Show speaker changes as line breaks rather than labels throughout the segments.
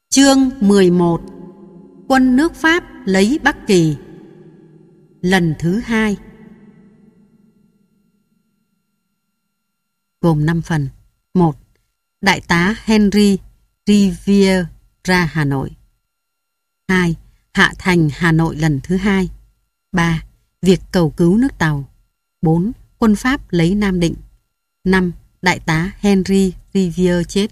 Chương 11. Quân nước Pháp lấy Bắc Kỳ. Lần thứ 2. Gồm 5 phần. 1. Đại tá Henry Rivière ra Hà Nội. 2. Hạ thành Hà Nội lần thứ 2. 3. Việc cầu cứu nước Tàu. 4. Quân Pháp lấy Nam Định. 5. Đại tá Henry Rivière chết.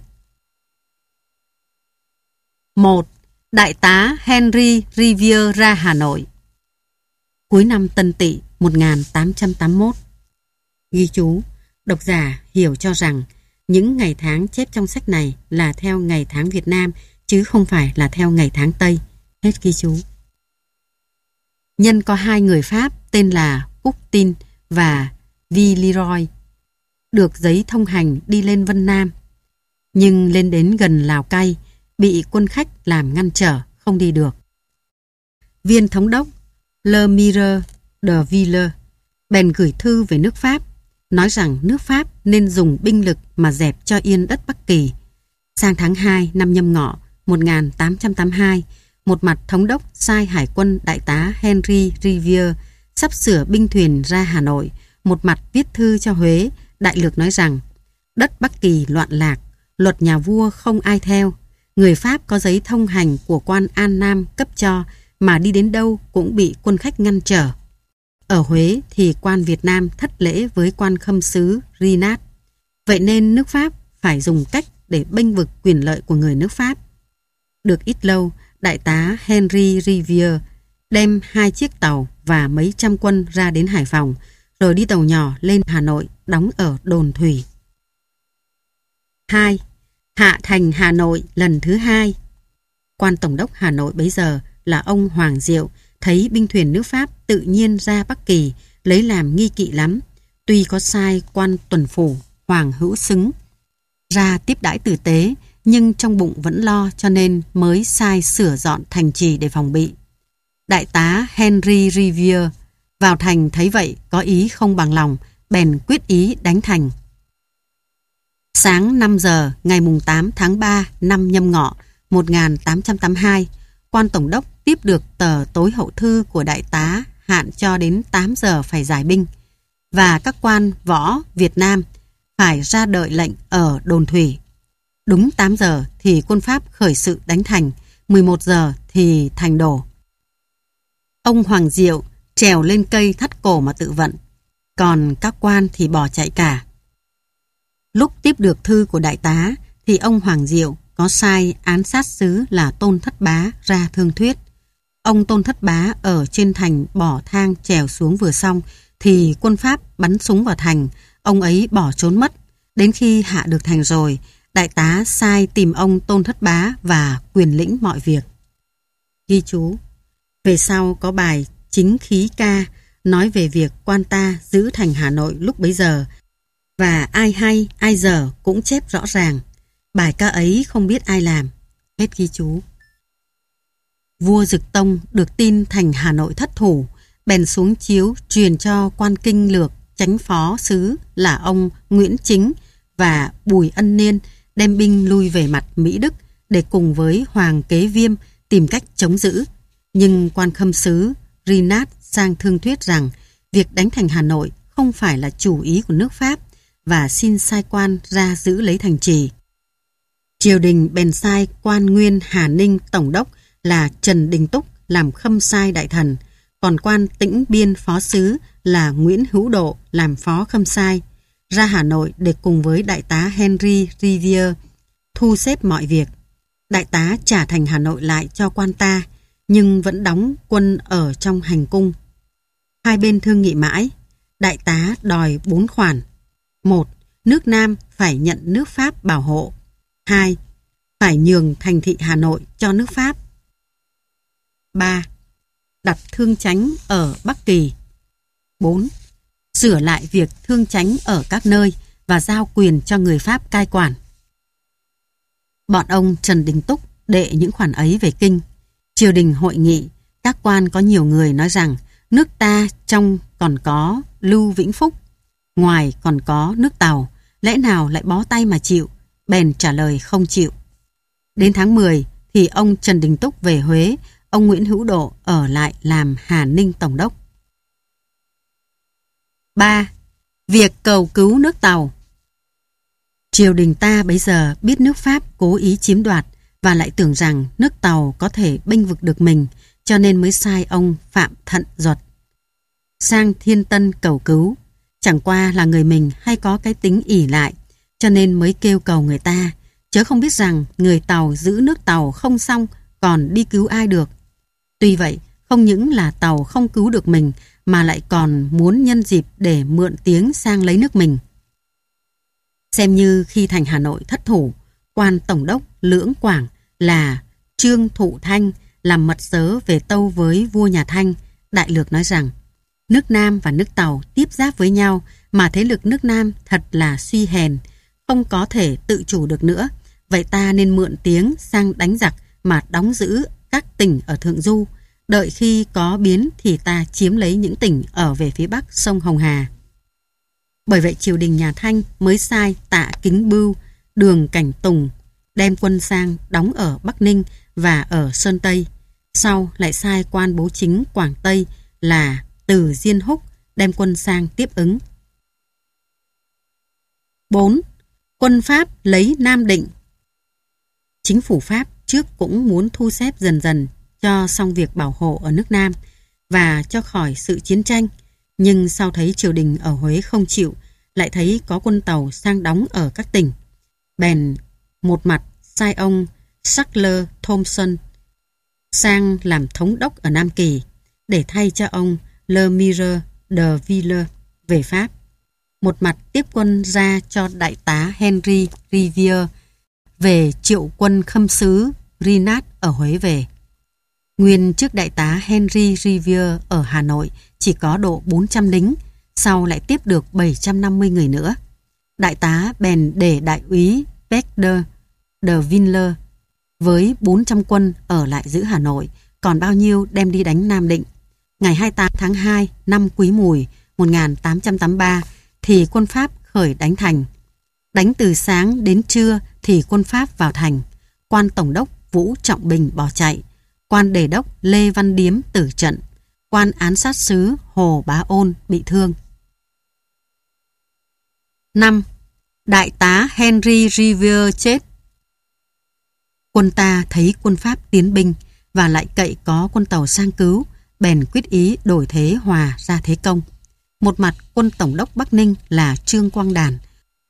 1. Đại tá Henry Rivière ra Hà Nội. Cuối năm Tân Tỵ 1881. Ghi chú: độc giả hiểu cho rằng những ngày tháng chép trong sách này là theo ngày tháng Việt Nam chứ không phải là theo ngày tháng Tây. Hết ghi chú. Nhân có 2 người Pháp tên là Coutin và Villeroy được giấy thông hành đi lên Vân Nam, nhưng lên đến gần Lào Cai bị quân khách làm ngăn trở, không đi được. Viên thống đốc Lemire de Ville bèn gửi thư về nước Pháp, nói rằng nước Pháp nên dùng binh lực mà dẹp cho yên đất Bắc Kỳ. Sang tháng 2 năm Nhâm Ngọ 1882, một mặt thống đốc sai hải quân đại tá Henry Rivière sắp sửa binh thuyền ra Hà Nội, một mặt viết thư cho Huế, đại lược nói rằng đất Bắc Kỳ loạn lạc, luật nhà vua không ai theo. Người Pháp có giấy thông hành của quan An Nam cấp cho mà đi đến đâu cũng bị quân khách ngăn trở. Ở Huế thì quan Việt Nam thất lễ với quan khâm sứ Rinat. Vậy nên nước Pháp phải dùng cách để bênh vực quyền lợi của người nước Pháp. Được ít lâu, đại tá Henry Rivière đem 2 chiếc tàu và mấy trăm quân ra đến Hải Phòng, rồi đi tàu nhỏ lên Hà Nội, đóng ở đồn thủy. 2. Hạ thành Hà Nội lần thứ 2. Quan tổng đốc Hà Nội bấy giờ là ông Hoàng Diệu thấy binh thuyền nước Pháp tự nhiên ra Bắc Kỳ, lấy làm nghi kỵ lắm. Tuy có sai quan tuần phủ Hoàng Hữu Xứng ra tiếp đãi tử tế, nhưng trong bụng vẫn lo, cho nên mới sai sửa dọn thành trì để phòng bị. Đại tá Henry Rivière vào thành thấy vậy có ý không bằng lòng, bèn quyết ý đánh thành. Sáng 5 giờ ngày 8 tháng 3 năm Nhâm Ngọ 1882, quan tổng đốc tiếp được tờ tối hậu thư của đại tá hạn cho đến 8 giờ phải giải binh, và các quan võ Việt Nam phải ra đợi lệnh ở đồn thủy. Đúng 8 giờ thì quân Pháp khởi sự đánh thành, 11 giờ thì thành đổ. Ông Hoàng Diệu trèo lên cây thắt cổ mà tự vận, còn các quan thì bỏ chạy cả. Lúc tiếp được thư của đại tá thì ông Hoàng Diệu có sai án sát sứ là Tôn Thất Bá ra thương thuyết. Ông Tôn Thất Bá ở trên thành bỏ thang trèo xuống vừa xong thì quân Pháp bắn súng vào thành, ông ấy bỏ trốn mất. Đến khi hạ được thành rồi, đại tá sai tìm ông Tôn Thất Bá và quyền lĩnh mọi việc. Ghi chú: về sau có bài Chính Khí Ca nói về việc quan ta giữ thành Hà Nội lúc bấy giờ, và ai hay ai dở cũng chép rõ ràng. Bài ca ấy không biết ai làm. Hết ghi chú. Vua Dực Tông được tin thành Hà Nội thất thủ, bèn xuống chiếu truyền cho quan kinh lược chánh phó sứ là ông Nguyễn Chính và Bùi Ân Niên đem binh lui về mặt Mỹ Đức để cùng với Hoàng Kế Viêm tìm cách chống giữ. Nhưng quan khâm sứ Rinat sang thương thuyết rằng việc đánh thành Hà Nội không phải là chủ ý của nước Pháp và xin sai quan ra giữ lấy thành trì. Triều đình bèn sai quan nguyên Hà Ninh tổng đốc là Trần Đình Túc làm khâm sai đại thần, còn quan Tĩnh Biên phó sứ là Nguyễn Hữu Độ làm phó khâm sai, ra Hà Nội để cùng với đại tá Henry Rivière thu xếp mọi việc. Đại tá trả thành Hà Nội lại cho quan ta, nhưng vẫn đóng quân ở trong hành cung. Hai bên thương nghị mãi, đại tá đòi 4 khoản. 1. Nước Nam phải nhận nước Pháp bảo hộ. 2. Phải nhường thành thị Hà Nội cho nước Pháp. 3. Đặt thương chánh ở Bắc Kỳ. 4. Sửa lại việc thương chánh ở các nơi và giao quyền cho người Pháp cai quản. Bọn ông Trần Đình Túc đệ những khoản ấy về kinh. Triều đình hội nghị, các quan có nhiều người nói rằng nước ta trong còn có Lưu Vĩnh Phúc, ngoài còn có nước Tàu, lẽ nào lại bó tay mà chịu? Bèn trả lời không chịu. Đến tháng 10, thì ông Trần Đình Túc về Huế, ông Nguyễn Hữu Độ ở lại làm Hà Ninh Tổng đốc. 3. Việc cầu cứu nước Tàu. Triều đình ta bấy giờ biết nước Pháp cố ý chiếm đoạt và lại tưởng rằng nước Tàu có thể bênh vực được mình, cho nên mới sai ông Phạm Thận Duật sang Thiên Tân cầu cứu. Chẳng qua là người mình hay có cái tính ỷ lại, cho nên mới kêu cầu người ta, chớ không biết rằng người Tàu giữ nước Tàu không xong còn đi cứu ai được. Tuy vậy, không những là Tàu không cứu được mình mà lại còn muốn nhân dịp để mượn tiếng sang lấy nước mình. Xem như khi thành Hà Nội thất thủ, quan tổng đốc Lưỡng Quảng là Trương Thụ Thanh làm mật sớ về tâu với vua nhà Thanh, đại lược nói rằng nước Nam và nước Tàu tiếp giáp với nhau mà thế lực nước Nam thật là suy hèn, không có thể tự chủ được nữa. Vậy ta nên mượn tiếng sang đánh giặc mà đóng giữ các tỉnh ở Thượng Du. Đợi khi có biến thì ta chiếm lấy những tỉnh ở về phía bắc sông Hồng Hà. Bởi vậy triều đình nhà Thanh mới sai Tạ Kính Bưu, Đường Cảnh Tùng đem quân sang đóng ở Bắc Ninh và ở Sơn Tây. Sau lại sai quan bố chính Quảng Tây là Từ Diên Húc đem quân sang tiếp ứng. 4. Quân Pháp lấy Nam Định. Chính phủ Pháp trước cũng muốn thu xếp dần dần cho xong việc bảo hộ ở nước Nam và cho khỏi sự chiến tranh, nhưng sau thấy triều đình ở Huế không chịu, lại thấy có quân Tàu sang đóng ở các tỉnh, bèn một mặt sai ông Sackler Thomson sang làm thống đốc ở Nam Kỳ để thay cho ông Le Mire de Villers về Pháp, một mặt tiếp quân ra cho đại tá Henry Rivière về triệu quân khâm sứ Rinat ở Huế về. Nguyên trước đại tá Henry Rivière ở Hà Nội chỉ có độ 400 lính, sau lại tiếp được 750 người nữa. Đại tá bèn để đại úy Becder de Villers với 400 quân ở lại giữ Hà Nội, còn bao nhiêu đem đi đánh Nam Định. Ngày 28 tháng 2 năm Quý Mùi 1883 thì quân Pháp khởi đánh thành. Đánh từ sáng đến trưa thì quân Pháp vào thành. Quan tổng đốc Vũ Trọng Bình bỏ chạy. Quan đề đốc Lê Văn Điếm tử trận. Quan án sát sứ Hồ Bá Ôn bị thương. 5. Đại tá Henry Rivière chết. Quân ta thấy quân Pháp tiến binh và lại cậy có quân Tàu sang cứu, bèn quyết ý đổi thế hòa ra thế công. Một mặt quân tổng đốc Bắc Ninh là Trương Quang Đản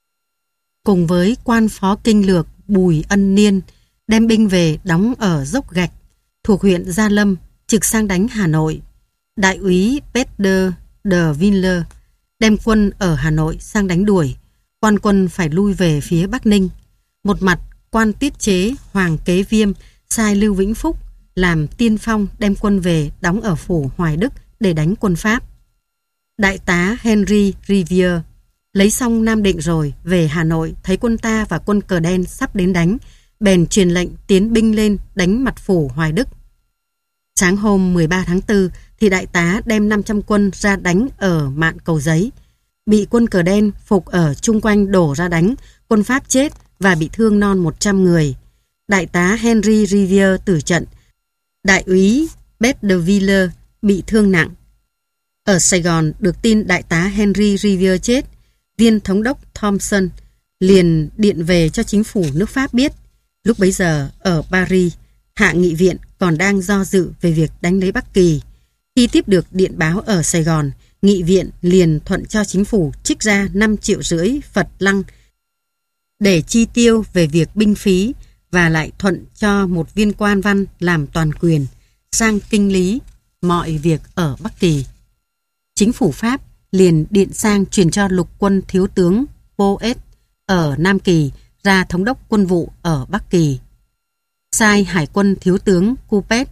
cùng với quan phó kinh lược Bùi Ân Niên đem binh về đóng ở Dốc Gạch thuộc huyện Gia Lâm, trực sang đánh Hà Nội. Đại úy Becder de Villers đem quân ở Hà Nội sang đánh đuổi, quan quân phải lui về phía Bắc Ninh. Một mặt quan tiết chế Hoàng Kế Viêm sai Lưu Vĩnh Phúc làm tiên phong đem quân về đóng ở phủ Hoài Đức để đánh quân Pháp. Đại tá Henry Rivière lấy xong Nam Định rồi về Hà Nội, thấy quân ta và quân cờ đen sắp đến đánh, bèn truyền lệnh tiến binh lên đánh mặt phủ Hoài Đức. Sáng hôm 13 tháng 4 thì đại tá đem 500 quân ra đánh ở Mạn Cầu Giấy. Bị quân cờ đen phục ở chung quanh đổ ra đánh, quân Pháp chết và bị thương non 100 người. Đại tá Henry Rivière tử trận. Đại úy Becderville bị thương nặng. Ở Sài Gòn được tin đại tá Henry Rivière chết, viên thống đốc Thomson liền điện về cho chính phủ nước Pháp biết. Lúc bấy giờ ở Paris, Hạ nghị viện còn đang do dự về việc đánh lấy Bắc Kỳ. Khi tiếp được điện báo ở Sài Gòn, nghị viện liền thuận cho chính phủ trích ra 5,5 triệu Phật lăng để chi tiêu về việc binh phí và lại thuận cho một viên quan văn làm toàn quyền sang kinh lý mọi việc ở Bắc Kỳ. Chính phủ Pháp liền điện sang truyền cho lục quân thiếu tướng Poet ở Nam Kỳ ra thống đốc quân vụ ở Bắc Kỳ. Sai hải quân thiếu tướng Coupet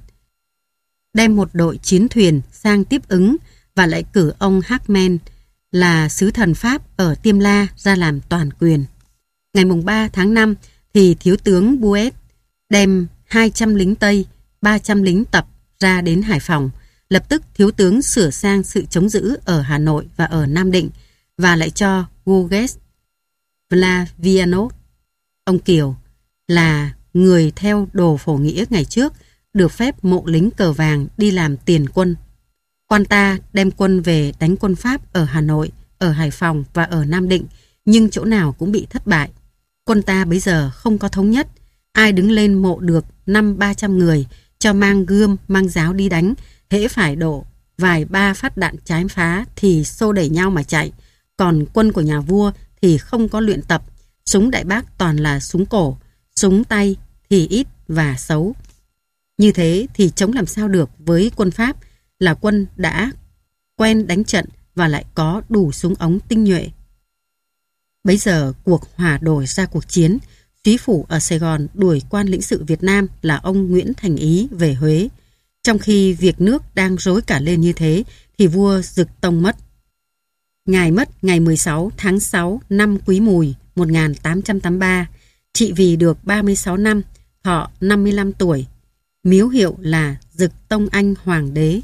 đem một đội chiến thuyền sang tiếp ứng và lại cử ông Hackman là sứ thần Pháp ở Tiêm La ra làm toàn quyền. Ngày mùng 3 tháng 5 thì thiếu tướng Buet đem 200 lính Tây, 300 lính tập ra đến Hải Phòng. Lập tức thiếu tướng sửa sang sự chống giữ ở Hà Nội và ở Nam Định và lại cho Gouges Vlavianov, ông Kiều, là người theo đồ Phổ Nghĩa ngày trước được phép mộ lính cờ vàng đi làm tiền quân. Quan ta đem quân về đánh quân Pháp ở Hà Nội, ở Hải Phòng và ở Nam Định, nhưng chỗ nào cũng bị thất bại. Quân ta bấy giờ không có thống nhất, ai đứng lên mộ được 500-300 người, cho mang gươm, mang giáo đi đánh, hễ phải đổ vài ba phát đạn trái phá thì xô đẩy nhau mà chạy. Còn quân của nhà vua thì không có luyện tập, súng Đại Bác toàn là súng cổ, súng tay thì ít và xấu. Như thế thì chống làm sao được với quân Pháp, là quân đã quen đánh trận và lại có đủ súng ống tinh nhuệ. Bấy giờ cuộc hỏa đổi ra cuộc chiến, Úy phủ ở Sài Gòn đuổi quan lĩnh sự Việt Nam là ông Nguyễn Thành Ý về Huế. Trong khi việc nước đang rối cả lên như thế thì vua Dực Tông mất. Ngài mất ngày 16 tháng 6 năm Quý Mùi 1883, trị vì được 36 năm, thọ 55 tuổi. Miếu hiệu là Dực Tông Anh Hoàng đế.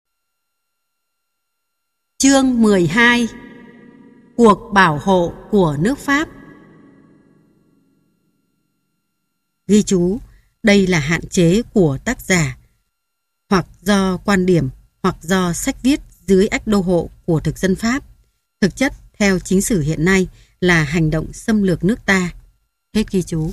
Chương 12. Cuộc bảo hộ của nước Pháp. Ghi chú, đây là hạn chế của tác giả, hoặc do quan điểm, hoặc do sách viết dưới ách đô hộ của thực dân Pháp. Thực chất, theo chính sử hiện nay, là hành động xâm lược nước ta. Hết ghi chú.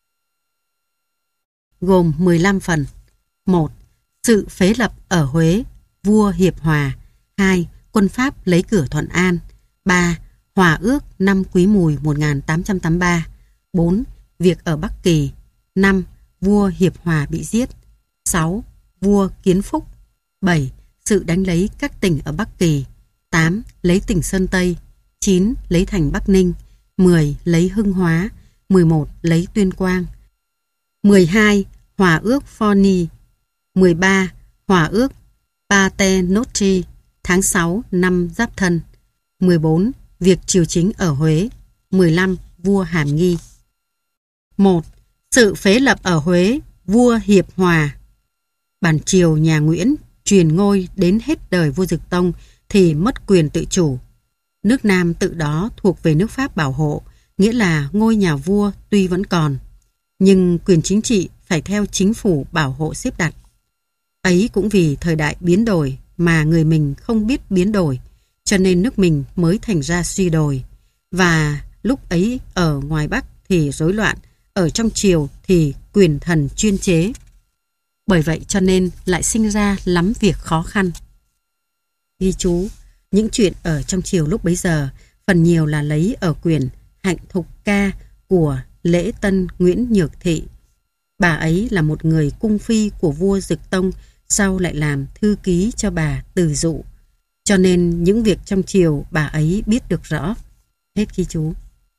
Gồm 15 phần. 1. Sự phế lập ở Huế, vua hiệp hòa. 2. Quân Pháp lấy cửa Thuận An. 3. Hòa ước năm Quý Mùi 1883. 4. Việc ở Bắc Kỳ. 5. Vua hiệp hòa bị giết. 6. Vua Kiến Phúc. 7. Sự đánh lấy các tỉnh ở Bắc Kỳ. 8. Lấy tỉnh Sơn Tây. 9. Lấy thành Bắc Ninh. 10. Lấy Hưng Hóa. 11. Lấy Tuyên Quang. 12. Hòa ước Forni. 13. Hòa ước Paternoster tháng 6 năm Giáp Thân. 14. Việc triều chính ở Huế. 15. Vua hàm nghi. 1. Sự phế lập ở Huế, vua hiệp hòa. Bản triều nhà Nguyễn truyền ngôi đến hết đời vua Dực Tông thì mất quyền tự chủ. Nước Nam tự đó thuộc về nước Pháp bảo hộ, nghĩa là ngôi nhà vua tuy vẫn còn, nhưng quyền chính trị phải theo chính phủ bảo hộ xếp đặt. Ấy cũng vì thời đại biến đổi mà người mình không biết biến đổi, cho nên nước mình mới thành ra suy đồi. Và lúc ấy ở ngoài Bắc thì rối loạn, ở trong triều thì quyền thần chuyên chế. Bởi vậy cho nên lại sinh ra lắm việc khó khăn. Ghi chú, những chuyện ở trong triều lúc bấy giờ phần nhiều là lấy ở quyển Hạnh Thục Ca của Lễ Tân Nguyễn Nhược Thị. Bà ấy là một người cung phi của vua Dực Tông, sau lại làm thư ký cho bà Từ Dụ. Cho nên những việc trong triều bà ấy biết được rõ. Hết ghi chú.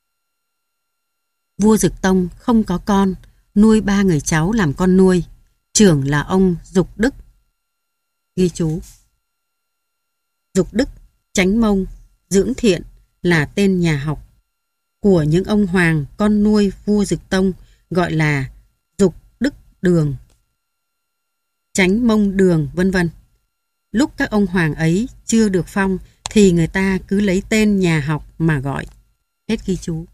Vua Dực Tông không có con, nuôi 3 người cháu làm con nuôi. Trưởng là ông Dục Đức. Ghi chú. Dục Đức, Chánh Mông, Dưỡng Thiện là tên nhà học của những ông hoàng con nuôi vua Dực Tông, gọi là Dục Đức Đường, Chánh Mông Đường, vân vân. Lúc các ông hoàng ấy chưa được phong thì người ta cứ lấy tên nhà học mà gọi. Hết ghi chú.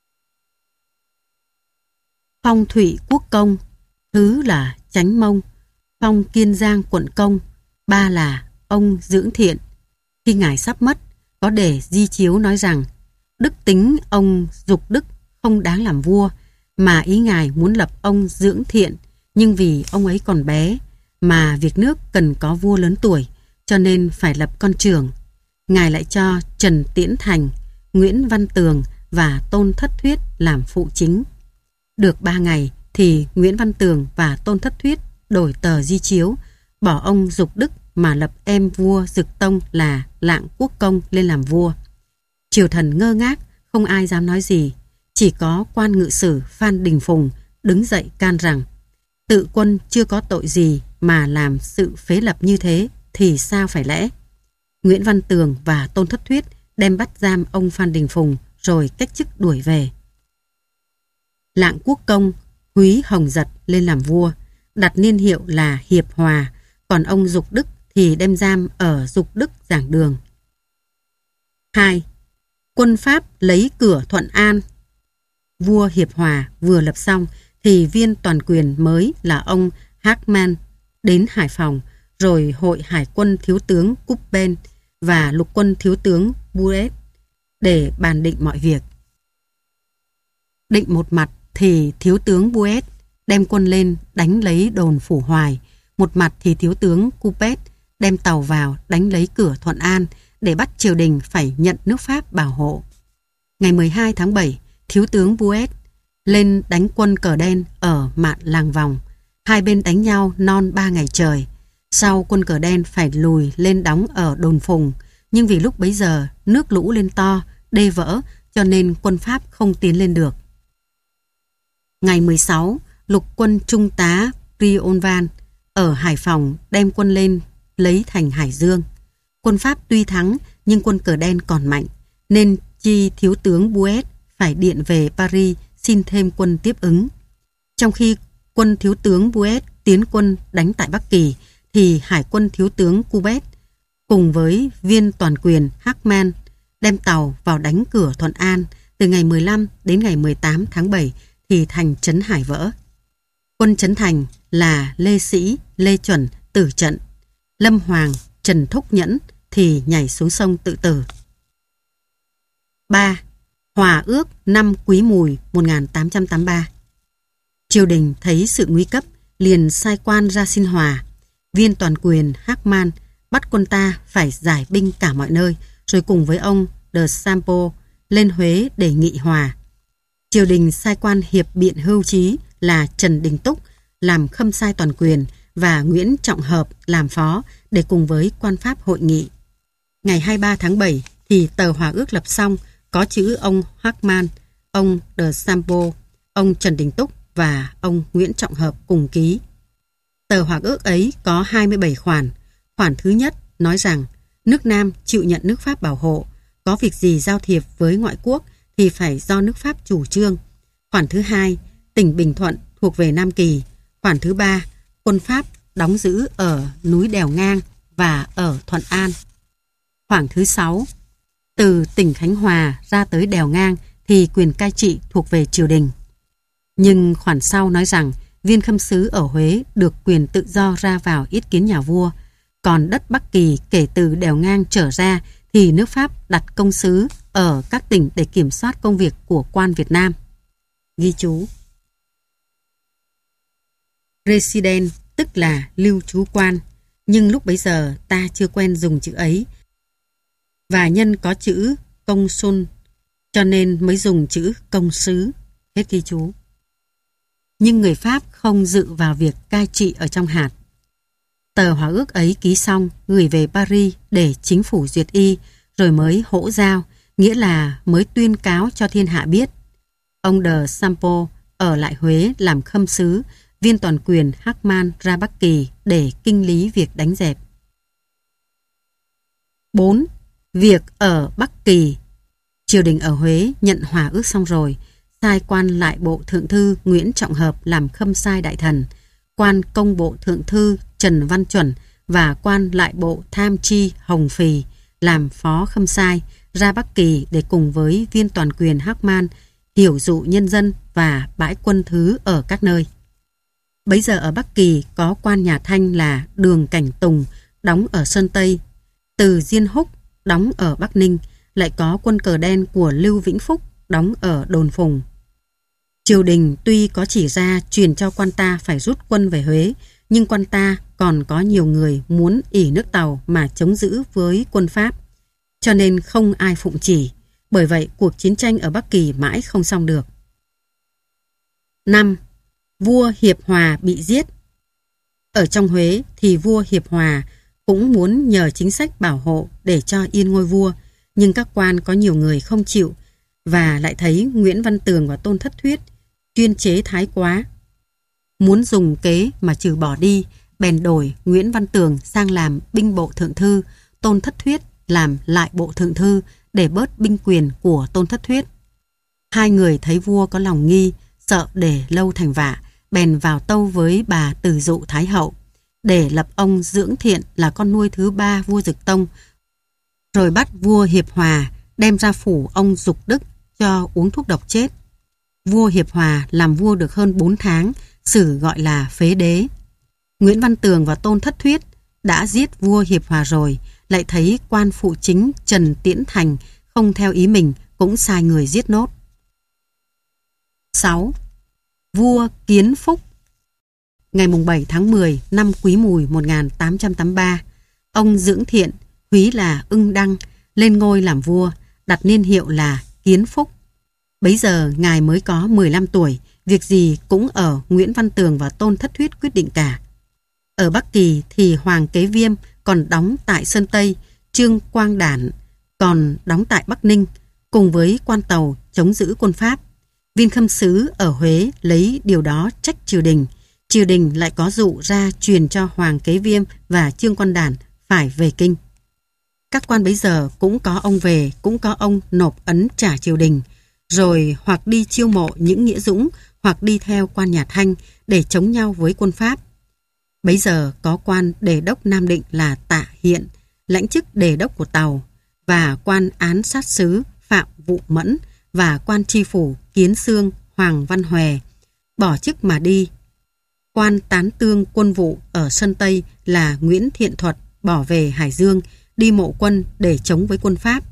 Phong Thụy Quốc Công, thứ là Chánh Mông. Phong Kiên Giang Quận Công, 3 là ông Dưỡng Thiện. Khi ngài sắp mất, có để di chiếu nói rằng đức tính ông Dục Đức không đáng làm vua, mà ý ngài muốn lập ông Dưỡng Thiện, nhưng vì ông ấy còn bé mà việc nước cần có vua lớn tuổi, cho nên phải lập con trưởng. Ngài lại cho Trần Tiễn Thành, Nguyễn Văn Tường và Tôn Thất Thuyết làm phụ chính. Được 3 ngày thì Nguyễn Văn Tường và Tôn Thất Thuyết đổi tờ di chiếu, bỏ ông Dục Đức mà lập em vua Dực Tông là Lạng Quốc Công lên làm vua. Triều thần ngơ ngác, không ai dám nói gì. Chỉ có quan ngự sử Phan Đình Phùng đứng dậy can rằng tự quân chưa có tội gì mà làm sự phế lập như thế thì sao phải lẽ. Nguyễn Văn Tường và Tôn Thất Thuyết đem bắt giam ông Phan Đình Phùng rồi cách chức đuổi về. Lạng Quốc Công húy Hồng Giật lên làm vua, đặt niên hiệu là Hiệp Hòa, còn ông Dục Đức thì đem giam ở Dục Đức Giảng Đường. 2. Quân Pháp lấy cửa Thuận An. Vua Hiệp Hòa vừa lập xong thì viên toàn quyền mới là ông Hackman đến Hải Phòng, rồi hội hải quân thiếu tướng Coupen và lục quân thiếu tướng Buet để bàn định mọi việc. Định một mặt thì thiếu tướng Buet đem quân lên đánh lấy đồn Phủ Hoài, một mặt thì thiếu tướng Coupet đem tàu vào đánh lấy cửa Thuận An để bắt triều đình phải nhận nước Pháp bảo hộ. Ngày 12 tháng 7, thiếu tướng Buet lên đánh quân cờ đen ở mạn Làng Vòng. Hai bên đánh nhau non 3 ngày trời. Sau quân cờ đen phải lùi lên đóng ở đồn Phùng, nhưng vì lúc bấy giờ nước lũ lên to, đê vỡ, cho nên quân Pháp không tiến lên được. Ngày 16, lục quân trung tá Prionvan ở Hải Phòng đem quân lên lấy thành Hải Dương. Quân Pháp tuy thắng nhưng quân cờ đen còn mạnh, nên chi thiếu tướng Buet phải điện về Paris xin thêm quân tiếp ứng. Trong khi quân thiếu tướng Buet tiến quân đánh tại Bắc Kỳ, thì hải quân thiếu tướng Coupet cùng với viên toàn quyền Hackman đem tàu vào đánh cửa Thuận An. Từ ngày 15 đến ngày 18 tháng 7 thì thành trấn Hải vỡ. Quân trấn thành là Lê Sĩ, Lê Chuẩn tử trận. Lâm Hoàng, Trần Thúc Nhẫn thì nhảy xuống sông tự tử. 3. Hòa ước năm Quý Mùi 1883. Triều đình thấy sự nguy cấp, liền sai quan ra xin hòa. Viên toàn quyền Hackman bắt quân ta phải giải binh cả mọi nơi, rồi cùng với ông de Sampo lên Huế để nghị hòa. Triều đình sai quan hiệp biện hưu trí là Trần Đình Túc làm khâm sai toàn quyền và Nguyễn Trọng Hợp làm phó để cùng với quan Pháp hội nghị. Ngày 23 tháng 7 thì tờ hòa ước lập xong, có chữ ông Hackman, ông de Sampo, ông Trần Đình Túc và ông Nguyễn Trọng Hợp cùng ký. Tờ hòa ước ấy có 27 khoản. Khoản thứ nhất nói rằng nước Nam chịu nhận nước Pháp bảo hộ, có việc gì giao thiệp với ngoại quốc thì phải do nước Pháp chủ trương. Khoản thứ hai, tỉnh Bình Thuận thuộc về Nam Kỳ. Khoản thứ ba, quân Pháp đóng giữ ở núi Đèo Ngang và ở Thuận An. Khoản thứ sáu, từ tỉnh Khánh Hòa ra tới Đèo Ngang thì quyền cai trị thuộc về triều đình. Nhưng khoản sau nói rằng viên khâm sứ ở Huế được quyền tự do ra vào yết kiến nhà vua, còn đất Bắc Kỳ kể từ Đèo Ngang trở ra thì nước Pháp đặt công sứ ở các tỉnh để kiểm soát công việc của quan Việt Nam. Ghi chú: Resident tức là lưu trú quan, nhưng lúc bấy giờ ta chưa quen dùng chữ ấy, và nhân có chữ công sun cho nên mới dùng chữ công sứ. Hết ghi chú. Nhưng người Pháp không dự vào việc cai trị ở trong hạt. Tờ hòa ước ấy ký xong gửi về Paris để chính phủ duyệt y, rồi mới hỗ giao, nghĩa là mới tuyên cáo cho thiên hạ biết. Ông de Sampo ở lại Huế làm khâm sứ, viên toàn quyền Hackman ra Bắc Kỳ để kinh lý việc đánh dẹp. 4. Việc ở Bắc Kỳ. Triều đình ở Huế nhận hòa ước xong rồi, sai quan lại bộ thượng thư Nguyễn Trọng Hợp làm khâm sai đại thần, quan công bộ thượng thư Trần Văn Chuẩn và quan lại bộ tham tri Hồng Phì làm phó khâm sai ra Bắc Kỳ để cùng với viên toàn quyền Hackman hiểu dụ nhân dân và bãi quân thứ ở các nơi. Bấy giờ ở Bắc Kỳ có quan nhà Thanh là Đường Cảnh Tùng đóng ở Sơn Tây, Từ Diên Húc đóng ở Bắc Ninh, lại có quân cờ đen của Lưu Vĩnh Phúc đóng ở Đồn Phùng. Triều đình tuy có chỉ ra truyền cho quan ta phải rút quân về Huế, nhưng quan ta còn có nhiều người muốn ỷ nước Tàu mà chống giữ với quân Pháp, cho nên không ai phụng chỉ. Bởi vậy cuộc chiến tranh ở Bắc Kỳ mãi không xong được. 5. Vua Hiệp Hòa bị giết. Ở trong Huế thì vua Hiệp Hòa cũng muốn nhờ chính sách bảo hộ để cho yên ngôi vua, nhưng các quan có nhiều người không chịu, và lại thấy Nguyễn Văn Tường và Tôn Thất Thuyết chuyên chế thái quá. Muốn dùng kế mà trừ bỏ đi, bèn đổi Nguyễn Văn Tường sang làm binh bộ thượng thư, Tôn Thất Thuyết làm lại bộ thượng thư để bớt binh quyền của Tôn Thất Thuyết. Hai người thấy vua có lòng nghi, sợ để lâu thành vạ, bèn vào tâu với bà Từ Dụ Thái Hậu để lập ông Dưỡng Thiện là con nuôi thứ ba vua Dực Tông, rồi bắt vua Hiệp Hòa đem ra phủ ông Dục Đức cho uống thuốc độc chết. Vua Hiệp Hòa làm vua được hơn 4 tháng, sử gọi là phế đế. Nguyễn Văn Tường và Tôn Thất Thuyết đã giết vua Hiệp Hòa rồi, lại thấy quan phụ chính Trần Tiễn Thành không theo ý mình, cũng sai người giết nốt. 6. Vua Kiến Phúc. Ngày 7 tháng 10 năm Quý Mùi 1883, ông Dưỡng Thiện, húy là Ưng Đăng, lên ngôi làm vua, đặt niên hiệu là Kiến Phúc. Bấy giờ ngài mới có 15 tuổi, việc gì cũng ở Nguyễn Văn Tường và Tôn Thất Thuyết quyết định cả. Ở Bắc Kỳ thì Hoàng Kế Viêm còn đóng tại Sơn Tây, Trương Quang Đản còn đóng tại Bắc Ninh, cùng với quan Tàu chống giữ quân Pháp. Viên Khâm Sứ ở Huế lấy điều đó trách triều đình. Triều đình lại có dụ ra truyền cho Hoàng Kế Viêm và Trương Quang Đản phải về kinh. Các quan bấy giờ cũng có ông về, cũng có ông nộp ấn trả triều đình, rồi hoặc đi chiêu mộ những nghĩa dũng, hoặc đi theo quan nhà Thanh để chống nhau với quân Pháp. Bấy giờ có quan đề đốc Nam Định là Tạ Hiện, lãnh chức đề đốc của Tàu, và quan án sát sứ Phạm Vụ Mẫn và quan tri phủ Kiến Xương Hoàng Văn Hòe bỏ chức mà đi. Quan tán tương quân vụ ở Sơn Tây là Nguyễn Thiện Thuật bỏ về Hải Dương, đi mộ quân để chống với quân Pháp.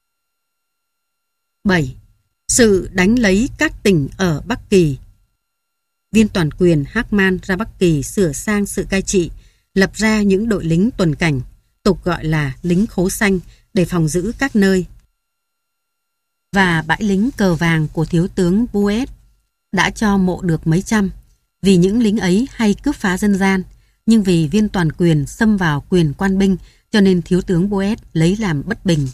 7. Sự đánh lấy các tỉnh ở Bắc Kỳ. Viên toàn quyền Hác-man ra Bắc Kỳ sửa sang sự cai trị, lập ra những đội lính tuần cảnh, tục gọi là lính khố xanh, để phòng giữ các nơi. Và bãi lính cờ vàng của thiếu tướng Buet đã cho mộ được mấy trăm, vì những lính ấy hay cướp phá dân gian, nhưng vì viên toàn quyền xâm vào quyền quan binh, cho nên thiếu tướng Buet lấy làm bất bình.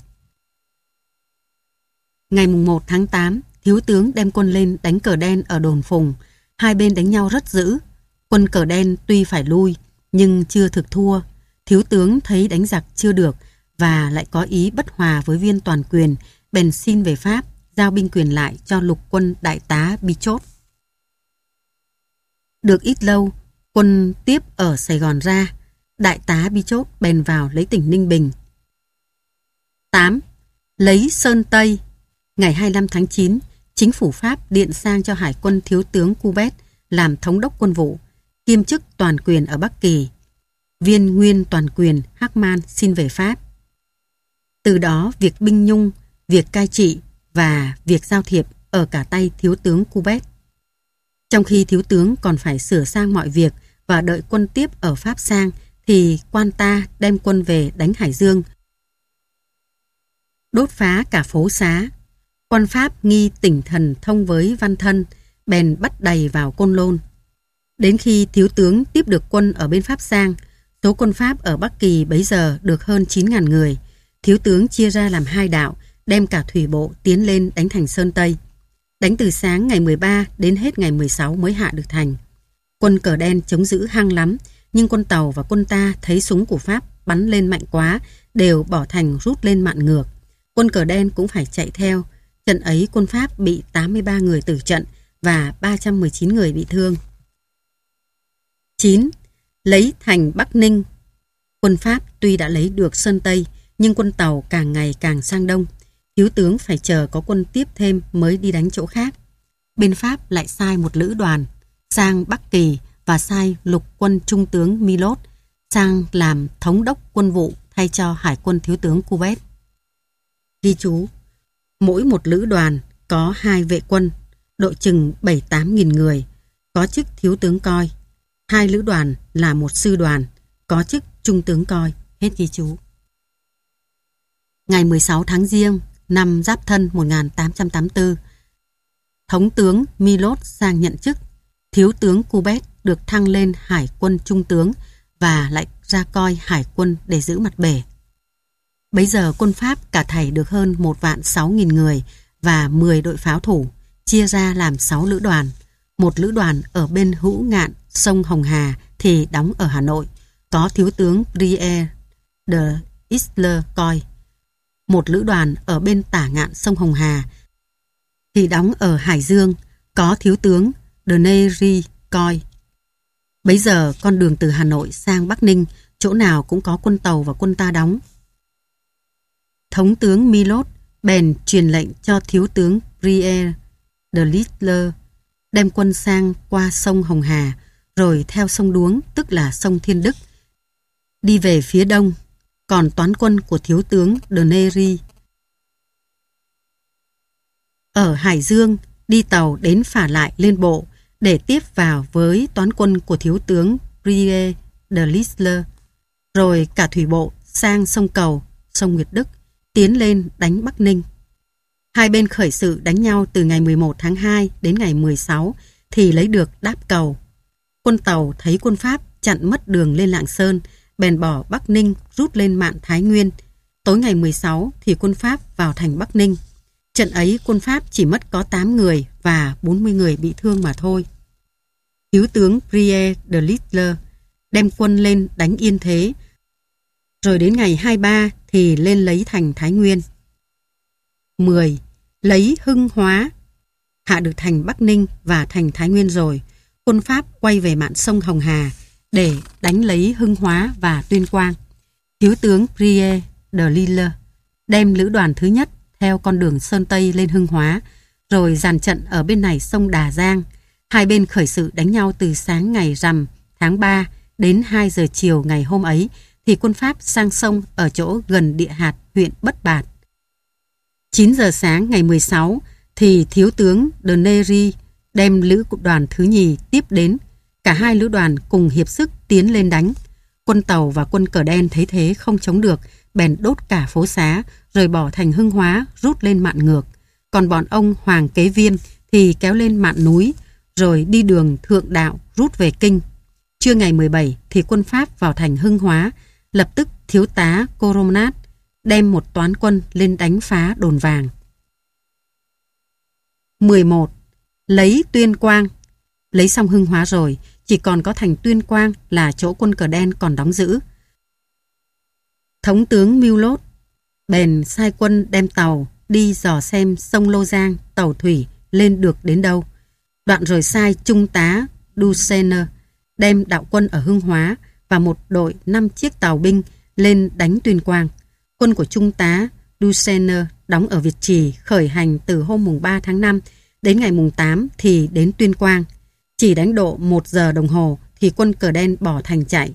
Ngày 1 tháng 8, thiếu tướng đem quân lên đánh cờ đen ở đồn Phùng. Hai bên đánh nhau rất dữ. Quân cờ đen tuy phải lui, nhưng chưa thực thua. Thiếu tướng thấy đánh giặc chưa được và lại có ý bất hòa với viên toàn quyền, bèn xin về Pháp, giao binh quyền lại cho lục quân đại tá Bichot. Được ít lâu, quân tiếp ở Sài Gòn ra, đại tá Bichot bèn vào lấy tỉnh Ninh Bình. 8. Lấy Sơn Tây. Ngày 25 tháng 9, chính phủ Pháp điện sang cho hải quân thiếu tướng Coubet làm thống đốc quân vụ, kiêm chức toàn quyền ở Bắc Kỳ. Viên nguyên toàn quyền Hác-man xin về Pháp. Từ đó việc binh nhung, việc cai trị và việc giao thiệp ở cả tay thiếu tướng Coubet. Trong khi thiếu tướng còn phải sửa sang mọi việc và đợi quân tiếp ở Pháp sang, thì quan ta đem quân về đánh Hải Dương, đốt phá cả phố xá. Quan Pháp nghi tỉnh thần thông với Văn Thân, bèn bắt đầy vào Côn Lôn. Đến khi thiếu tướng tiếp được quân ở bên Pháp sang, số quân Pháp ở Bắc Kỳ bấy giờ được hơn 9.000 người. Thiếu tướng chia ra làm hai đạo, đem cả thủy bộ tiến lên đánh thành Sơn Tây. Đánh từ sáng ngày 13 đến hết ngày 16 mới hạ được thành. Quân cờ đen chống giữ hăng lắm, nhưng quân Tàu và quân ta thấy súng của Pháp bắn lên mạnh quá, đều bỏ thành rút lên mạn ngược. Quân cờ đen cũng phải chạy theo. Trận ấy quân Pháp bị 83 người tử trận và 319 người bị thương. 9. Lấy thành Bắc Ninh. Quân Pháp tuy đã lấy được Sơn Tây, nhưng quân Tàu càng ngày càng sang đông. Thiếu tướng phải chờ có quân tiếp thêm mới đi đánh chỗ khác. Bên Pháp lại sai một lữ đoàn sang Bắc Kỳ và sai lục quân trung tướng Milot sang làm thống đốc quân vụ thay cho hải quân thiếu tướng Coubet. Ghi chú: mỗi một lữ đoàn có 2 vệ quân, độ chừng 7-8 nghìn người, có chức thiếu tướng coi. 2 lữ đoàn là một sư đoàn, có chức trung tướng coi. Hết ghi chú. Ngày 16 tháng Giêng năm Giáp Thân 1884, thống tướng Milot sang nhận chức. Thiếu tướng Coubet được thăng lên hải quân trung tướng và lại ra coi hải quân để giữ mặt bể. Bấy giờ quân Pháp cả thảy được hơn 1.600.000 người và 10 đội pháo thủ, chia ra làm 6 lữ đoàn. Một lữ đoàn ở bên hữu ngạn sông Hồng Hà thì đóng ở Hà Nội, có thiếu tướng Brière de Isler coi. Một lữ đoàn ở bên tả ngạn sông Hồng Hà thì đóng ở Hải Dương, có thiếu tướng de Neyry coi. Bấy giờ con đường từ Hà Nội sang Bắc Ninh, chỗ nào cũng có quân Tàu và quân ta đóng. Thống tướng Milot bèn truyền lệnh cho thiếu tướng Brière de Littler đem quân sang qua sông Hồng Hà, rồi theo sông Đuống, tức là sông Thiên Đức, đi về phía đông. Còn toán quân của thiếu tướng de Neri ở Hải Dương đi tàu đến phả lại lên bộ để tiếp vào với toán quân của thiếu tướng Brie de Littler, rồi cả thủy bộ sang sông Cầu, sông Nguyệt Đức, tiến lên đánh Bắc Ninh. Hai bên khởi sự đánh nhau từ ngày 11 tháng 2 đến ngày 16 thì lấy được Đáp Cầu. Quân Tàu thấy quân Pháp chặn mất đường lên Lạng Sơn, bèn bỏ Bắc Ninh rút lên mạn Thái Nguyên. Tối ngày 16 thì quân Pháp vào thành Bắc Ninh. Trận ấy quân Pháp chỉ mất có 8 người và 40 người bị thương mà thôi. Thiếu tướng Brie de Littler đem quân lên đánh Yên Thế, rồi đến ngày 23 thì lên lấy thành Thái Nguyên. 10. Lấy Hưng Hóa. Hạ được thành Bắc Ninh và thành Thái Nguyên rồi, quân Pháp quay về mạn sông Hồng Hà để đánh lấy Hưng Hóa và Tuyên Quang. Thiếu tướng Brie de Littler đem lữ đoàn thứ nhất theo con đường Sơn Tây lên Hưng Hóa, rồi dàn trận ở bên này sông Đà Giang. Hai bên khởi sự đánh nhau từ sáng ngày rằm tháng 3 đến 2 giờ chiều ngày hôm ấy, thì quân Pháp sang sông ở chỗ gần Địa Hạt, huyện Bất Bạt. 9 giờ sáng ngày 16 thì thiếu tướng de Neri đem lữ đoàn thứ nhì tiếp đến. Cả hai lữ đoàn cùng hiệp sức tiến lên đánh. Quân Tàu và quân Cờ Đen thấy thế không chống được, bèn đốt cả phố xá, rồi bỏ thành Hưng Hóa rút lên mạn ngược. Còn bọn ông Hoàng Kế Viêm thì kéo lên mạn núi, rồi đi đường Thượng Đạo rút về Kinh. Trưa ngày 17 thì quân Pháp vào thành Hưng Hóa. Lập tức thiếu tá Coronat đem một toán quân lên đánh phá đồn vàng. 11. Lấy Tuyên Quang. Lấy xong Hưng Hóa rồi, chỉ còn có thành Tuyên Quang là chỗ quân Cờ Đen còn đóng giữ. Thống tướng Mưu Lốt bèn sai quân đem tàu đi dò xem sông Lô Giang tàu thủy lên được đến đâu. Đoạn rồi sai trung tá Duchesne đem đạo quân ở Hưng Hóa và một đội 5 chiếc tàu binh lên đánh Tuyên Quang. Quân của trung tá Duchesne đóng ở Việt Trì khởi hành từ hôm mùng 3 tháng 5 đến ngày mùng 8 thì đến Tuyên Quang. Chỉ đánh độ 1 giờ đồng hồ thì quân Cờ Đen bỏ thành chạy.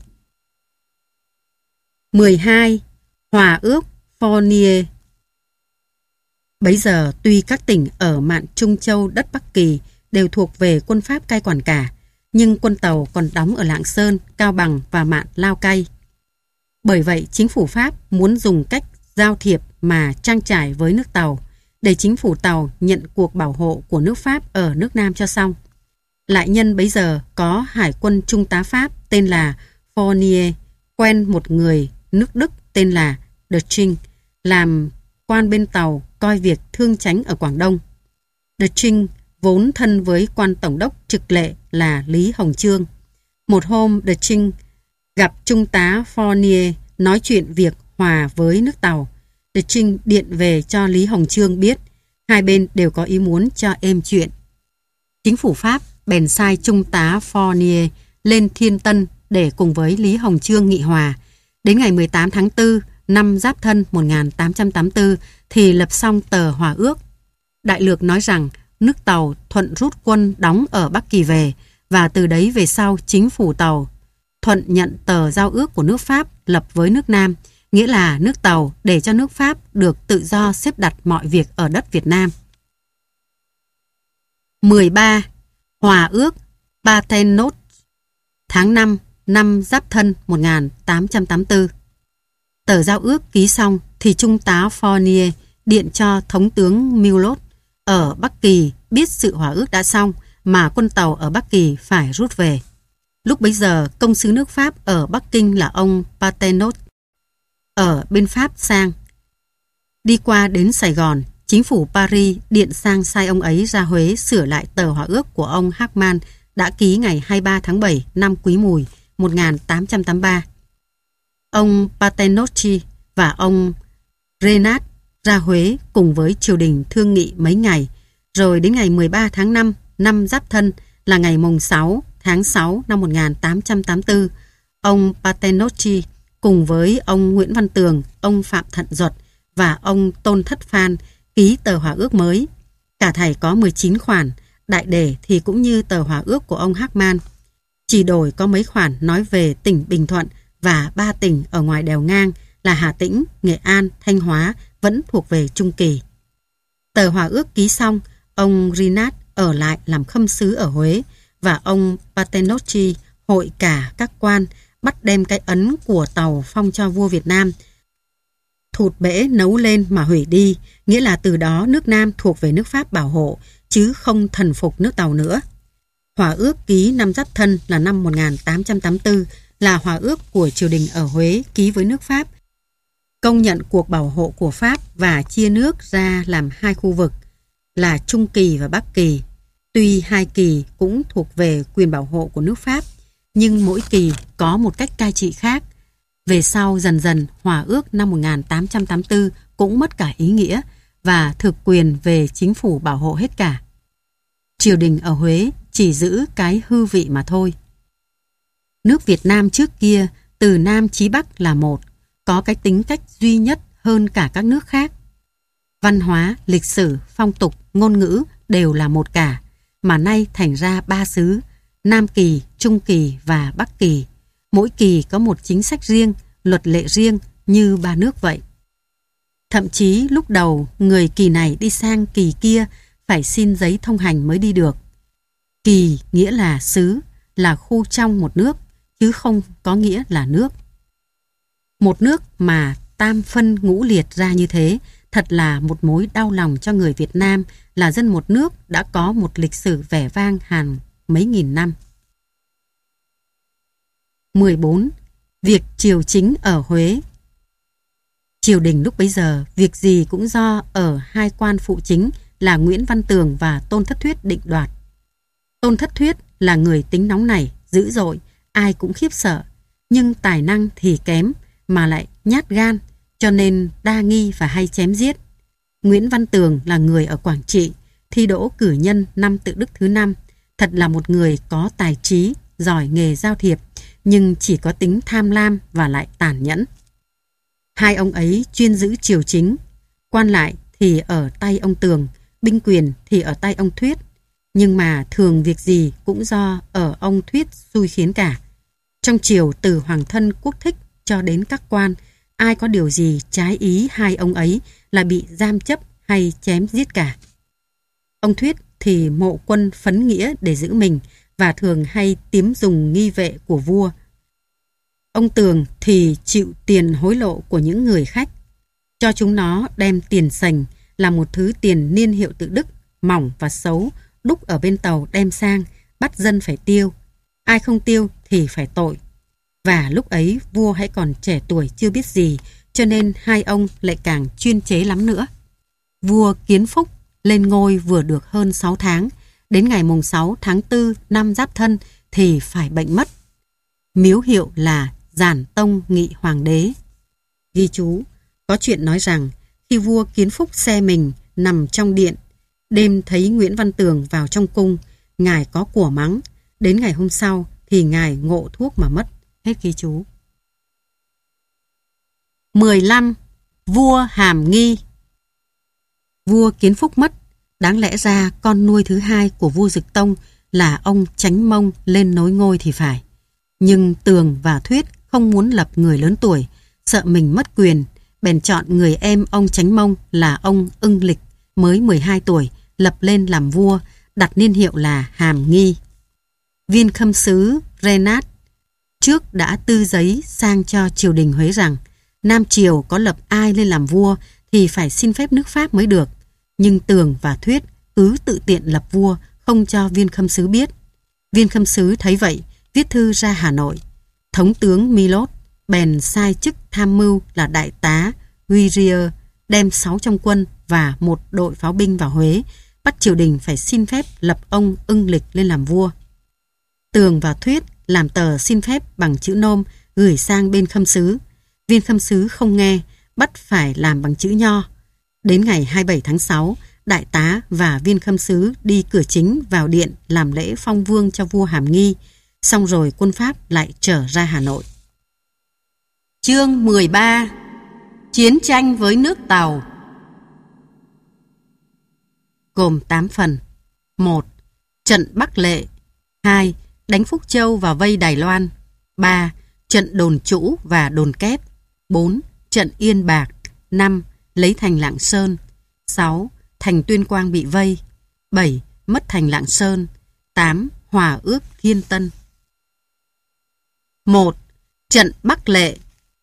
12. Hòa ước Fournier. Bấy giờ tuy các tỉnh ở mạn Trung Châu đất Bắc Kỳ đều thuộc về quân Pháp cai quản cả, nhưng quân Tàu còn đóng ở Lạng Sơn, Cao Bằng và mạn Lao Cai. Bởi vậy chính phủ Pháp muốn dùng cách giao thiệp mà trang trải với nước Tàu, để chính phủ Tàu nhận cuộc bảo hộ của nước Pháp ở nước Nam cho xong. Lại nhân bấy giờ có hải quân trung tá Pháp tên là Fournier quen một người nước Đức tên là De Trinh làm quan bên Tàu coi việc thương chánh ở Quảng Đông. De Trinh vốn thân với quan tổng đốc trực lệ là Lý Hồng Chương. Một hôm De Trinh gặp trung tá Fournier nói chuyện việc hòa với nước Tàu. De Trinh điện về cho Lý Hồng Chương biết, hai bên đều có ý muốn cho êm chuyện. Chính phủ Pháp bèn sai trung tá Fournier lên Thiên Tân để cùng với Lý Hồng Chương nghị hòa. Đến ngày 18 tháng 4 năm Giáp Thân 1884 thì lập xong tờ hòa ước. Đại lược nói rằng nước Tàu thuận rút quân đóng ở Bắc Kỳ về, và từ đấy về sau chính phủ Tàu thuận nhận tờ giao ước của nước Pháp lập với nước Nam, nghĩa là nước Tàu để cho nước Pháp được tự do xếp đặt mọi việc ở đất Việt Nam. 13. Hòa ước Paternotte. Tháng 5 năm Giáp Thân 1884. Tờ giao ước ký xong thì trung tá Fournier điện cho thống tướng Mưu Lốt ở Bắc Kỳ biết sự hòa ước đã xong mà quân Tàu ở Bắc Kỳ phải rút về. Lúc bấy giờ công sứ nước Pháp ở Bắc Kinh là ông Paternotte ở bên Pháp sang. Đi qua đến Sài Gòn, chính phủ Paris điện sang sai ông ấy ra Huế sửa lại tờ hòa ước của ông Hackman đã ký ngày 23 tháng 7 năm Quý Mùi 1883. Ông Paternotte và ông Renat ra Huế cùng với triều đình thương nghị mấy ngày, rồi đến ngày 13 tháng 5 năm Giáp Thân là ngày mùng 6 tháng 6 năm 1884, ông Paternotte cùng với ông Nguyễn Văn Tường, ông Phạm Thận Duật và ông Tôn Thất Phan ký tờ hòa ước mới. Cả thảy có 19 khoản, đại đề thì cũng như tờ hòa ước của ông Hackman. Chỉ đổi có mấy khoản nói về tỉnh Bình Thuận và 3 tỉnh ở ngoài đèo ngang là Hà Tĩnh, Nghệ An, Thanh Hóa vẫn thuộc về Trung Kỳ. Tờ hòa ước ký xong, ông Rinat ở lại làm khâm sứ ở Huế và ông Patenocchi hội cả các quan bắt đem cái ấn của tàu phong cho vua Việt Nam. Thụt bể nấu lên mà hủy đi, nghĩa là từ đó nước Nam thuộc về nước Pháp bảo hộ, chứ không thần phục nước Tàu nữa. Hòa ước ký năm Giáp Thân là năm 1884 là hòa ước của triều đình ở Huế ký với nước Pháp, công nhận cuộc bảo hộ của Pháp và chia nước ra làm 2 khu vực là Trung Kỳ và Bắc Kỳ. Tuy 2 kỳ cũng thuộc về quyền bảo hộ của nước Pháp, nhưng mỗi kỳ có một cách cai trị khác. Về sau dần dần hòa ước năm 1884 cũng mất cả ý nghĩa và thực quyền về chính phủ bảo hộ hết cả. Triều đình ở Huế chỉ giữ cái hư vị mà thôi. Nước Việt Nam trước kia từ Nam chí Bắc là một, có cái tính cách duy nhất hơn cả các nước khác. Văn hóa, lịch sử, phong tục, ngôn ngữ đều là một cả, mà nay thành ra 3 xứ, Nam Kỳ, Trung Kỳ và Bắc Kỳ. Mỗi kỳ có một chính sách riêng, luật lệ riêng như 3 nước vậy. Thậm chí lúc đầu người kỳ này đi sang kỳ kia phải xin giấy thông hành mới đi được. Kỳ nghĩa là xứ, là khu trong một nước, chứ không có nghĩa là nước. Một nước mà tam phân ngũ liệt ra như thế, thật là một mối đau lòng cho người Việt Nam là dân một nước đã có một lịch sử vẻ vang hàng mấy nghìn năm. 14. Việc triều chính ở Huế. Triều đình lúc bấy giờ, việc gì cũng do ở 2 quan phụ chính là Nguyễn Văn Tường và Tôn Thất Thuyết định đoạt. Tôn Thất Thuyết là người tính nóng nảy, dữ dội, ai cũng khiếp sợ, nhưng tài năng thì kém mà lại nhát gan, cho nên đa nghi và hay chém giết. Nguyễn Văn Tường là người ở Quảng Trị, thi đỗ cử nhân năm Tự Đức thứ 5, thật là một người có tài trí, giỏi nghề giao thiệp, nhưng chỉ có tính tham lam và lại tàn nhẫn. 2 ông ấy chuyên giữ triều chính, quan lại thì ở tay ông Tường, binh quyền thì ở tay ông Thuyết, nhưng mà thường việc gì cũng do ở ông Thuyết xui khiến cả. Trong triều từ hoàng thân quốc thích cho đến các quan, ai có điều gì trái ý 2 ông ấy là bị giam chấp hay chém giết cả. Ông Thuyết thì mộ quân phấn nghĩa để giữ mình và thường hay tiếm dùng nghi vệ của vua. Ông Tường thì chịu tiền hối lộ của những người khách, cho chúng nó đem tiền sành là một thứ tiền niên hiệu tự Đức, mỏng và xấu, đúc ở bên tàu đem sang, bắt dân phải tiêu. Ai không tiêu thì phải tội. Và lúc ấy vua hãy còn trẻ tuổi chưa biết gì, cho nên 2 ông lại càng chuyên chế lắm nữa. Vua Kiến Phúc lên ngôi vừa được hơn 6 tháng, đến ngày mùng 6 tháng 4 năm Giáp Thân thì phải bệnh mất. Miếu hiệu là Giản Tông Nghị Hoàng đế. Ghi chú, có chuyện nói rằng khi vua Kiến Phúc xe mình nằm trong điện, đêm thấy Nguyễn Văn Tường vào trong cung, ngài có của mắng, đến ngày hôm sau thì ngài ngộ thuốc mà mất. Hết ghi chú. 15. Vua Hàm Nghi. Vua Kiến Phúc mất, đáng lẽ ra con nuôi thứ 2 của vua Dực Tông là ông Chánh Mông lên nối ngôi thì phải. Nhưng Tường và Thuyết không muốn lập người lớn tuổi, sợ mình mất quyền, bèn chọn người em ông Chánh Mông là ông Ưng Lịch, mới 12 tuổi, lập lên làm vua, đặt niên hiệu là Hàm Nghi. Viên khâm sứ Renat trước đã tư giấy sang cho triều đình Huế rằng Nam Triều có lập ai lên làm vua thì phải xin phép nước Pháp mới được. Nhưng Tường và Thuyết cứ tự tiện lập vua, không cho viên khâm sứ biết. Viên khâm sứ thấy vậy, viết thư ra Hà Nội. Thống tướng Milot bèn sai chức tham mưu là đại tá Guerrier đem 600 quân và một đội pháo binh vào Huế, bắt triều đình phải xin phép lập ông Ưng Lịch lên làm vua. Tường và Thuyết làm tờ xin phép bằng chữ nôm gửi sang bên khâm sứ. Viên khâm sứ không nghe, bắt phải làm bằng chữ nho. Đến ngày 27 tháng 6, đại tá và viên khâm sứ đi cửa chính vào điện làm lễ phong vương cho vua Hàm Nghi, xong rồi quân Pháp lại trở ra Hà Nội. Chương 13. Chiến tranh với nước Tàu. gồm 8 phần. 1. Trận Bắc Lệ. 2. Đánh Phúc Châu và vây Đài Loan. 3. Trận Đồn Trũ và Đồn Kép. 4. Trận Yên Bạc. 5. Lấy thành Lạng Sơn. 6. Thành Tuyên Quang bị vây. 7. Mất thành Lạng Sơn. 8. Hòa ước Thiên Tân. 1. Trận Bắc Lệ.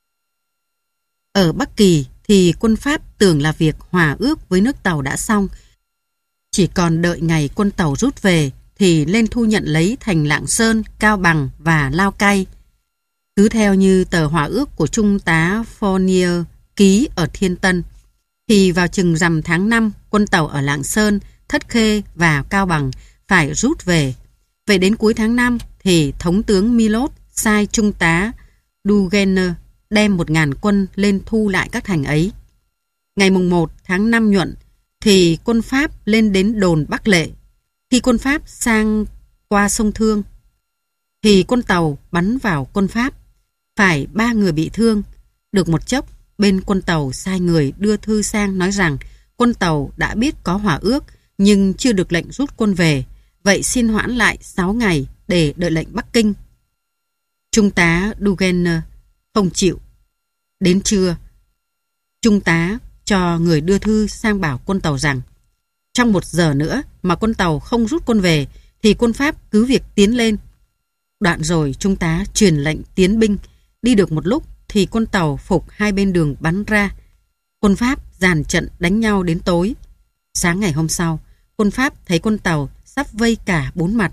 Ở Bắc Kỳ thì quân Pháp tưởng là việc hòa ước với nước Tàu đã xong. Chỉ còn đợi ngày quân Tàu rút về thì lên thu nhận lấy thành Lạng Sơn, Cao Bằng và Lao Cai. Cứ theo như tờ hòa ước của Trung tá Fournier ký ở Thiên Tân, thì vào chừng rằm tháng 5, quân Tàu ở Lạng Sơn, Thất Khê và Cao Bằng phải rút về. Vậy đến cuối tháng 5 thì Thống tướng Milot sai Trung tá Dugenner đem 1.000 quân lên thu lại các thành ấy. Ngày mùng 1 tháng 5 nhuận thì quân Pháp lên đến đồn Bắc Lệ. Khi quân Pháp sang qua sông Thương thì quân Tàu bắn vào quân Pháp, phải 3 người bị thương. Được một chốc, bên quân Tàu sai người đưa thư sang nói rằng quân Tàu đã biết có hòa ước nhưng chưa được lệnh rút quân về, vậy xin hoãn lại 6 ngày để đợi lệnh Bắc Kinh. Trung tá Dugenner không chịu. Đến trưa, Trung tá cho người đưa thư sang bảo quân Tàu rằng trong 1 giờ nữa mà quân Tàu không rút quân về thì quân Pháp cứ việc tiến lên. Đoạn rồi Trung tá truyền lệnh tiến binh. Đi được một lúc thì quân Tàu phục hai bên đường bắn ra. Quân Pháp dàn trận đánh nhau đến tối. Sáng ngày hôm sau, quân Pháp thấy quân Tàu sắp vây cả 4 mặt,